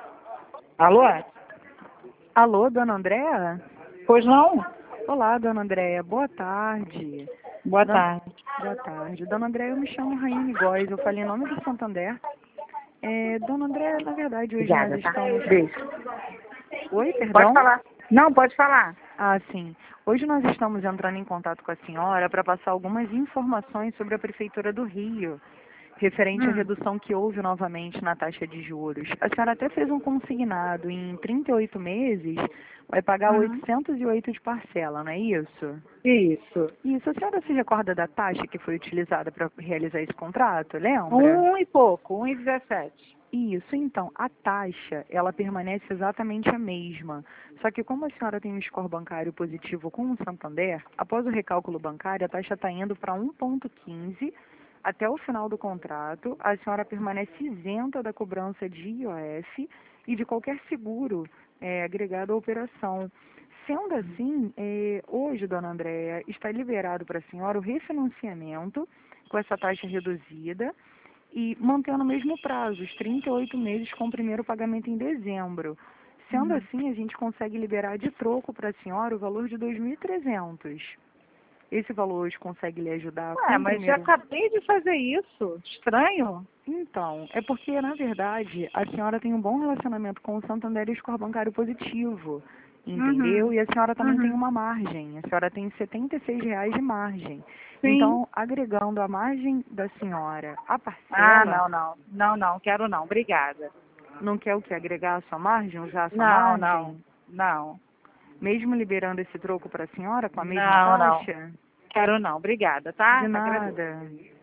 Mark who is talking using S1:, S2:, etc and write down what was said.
S1: Alô?
S2: Alô, dona Andréa?
S1: Pois não?
S2: Olá, dona Andréa. Boa tarde.
S1: Boa
S2: Don-
S1: tarde.
S2: Boa tarde. Dona Andréa, eu me chamo Raine Góes. Eu falei em nome do Santander. Dona Andréa, na verdade, hoje nós
S1: Obrigada, tá?
S2: estamos...
S1: Beijo.
S2: Oi,
S1: Pode
S2: perdão?
S1: falar. Não, pode falar.
S2: Ah, sim. Hoje nós estamos entrando em contato com a senhora para passar algumas informações sobre a Prefeitura do Rio, referente à
S1: Hum.
S2: redução que houve novamente na taxa de juros. A senhora até fez um consignado em 38 meses, vai pagar
S1: Uhum.
S2: 808 de parcela, não é isso?
S1: Isso.
S2: Isso, a senhora se recorda da taxa que foi utilizada para realizar esse contrato, lembra?
S1: Um e pouco, 1,17.
S2: Isso, então, a taxa, ela permanece exatamente a mesma. Só que como a senhora tem um score bancário positivo com o Santander, após o recálculo bancário, a taxa está indo para 1,15 até o final do contrato. A senhora permanece isenta da cobrança de IOF e de qualquer seguro agregado à operação. Sendo assim, hoje, dona Andréa, está liberado para a senhora o refinanciamento com essa taxa reduzida e mantendo o mesmo prazo, os 38 meses com o primeiro pagamento em dezembro. Sendo assim, a gente consegue liberar de troco para a senhora o valor de 2.300. Esse valor hoje consegue lhe ajudar com
S1: Ué,
S2: o
S1: mas já
S2: primeiro...
S1: acabei de fazer isso. Estranho?
S2: Então, é porque, na verdade, a senhora tem um bom relacionamento com o Santander e o score bancário positivo, entendeu?
S1: Uhum.
S2: E a senhora também tem
S1: Uhum.
S2: uma margem, a senhora tem R$ 76 de margem.
S1: Sim.
S2: Então, agregando a margem da senhora à
S1: Ah,
S2: parcela,
S1: não, não. Não, não, quero não. Obrigada.
S2: não quer o que? Agregar a sua margem, usar a sua
S1: Não, não.
S2: margem?
S1: Não.
S2: Mesmo liberando esse troco para a senhora com a mesma
S1: Não, não.
S2: taxa?
S1: Quero não. Obrigada, tá?
S2: De
S1: Agradeço.
S2: nada.